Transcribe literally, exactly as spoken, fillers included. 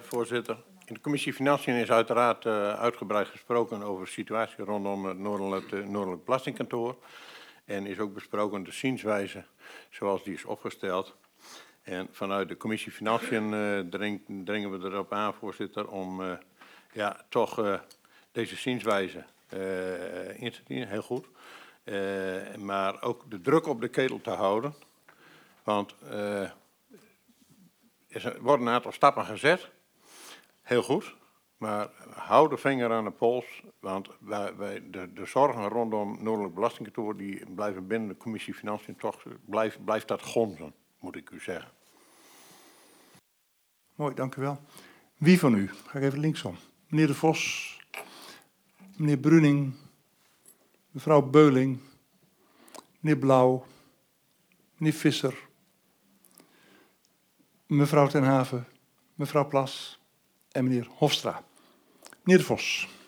voorzitter. In de commissie Financiën is uiteraard uh, uitgebreid gesproken over de situatie rondom het Noordelijk, uh, Noordelijk Belastingkantoor. En is ook besproken de zienswijze zoals die is opgesteld. En vanuit de commissie Financiën uh, dring, dringen we erop aan, voorzitter, om uh, ja, toch uh, deze zienswijze uh, in te dienen. Heel goed. Uh, maar ook de druk op de ketel te houden. Want uh, er worden een aantal stappen gezet. Heel goed. Maar hou de vinger aan de pols. Want wij, wij, de, de zorgen rondom Noordelijk Belastingkantoor die blijven binnen de commissie Financiën toch. Blijft, blijft dat gonzen, moet ik u zeggen. Mooi, dank u wel. Wie van u? Ga ik even linksom. Meneer De Vos, meneer Bruning, mevrouw Beuling, meneer Blauw, meneer Visser, mevrouw Ten Haven, mevrouw Plas en meneer Hofstra. Meneer De Vos.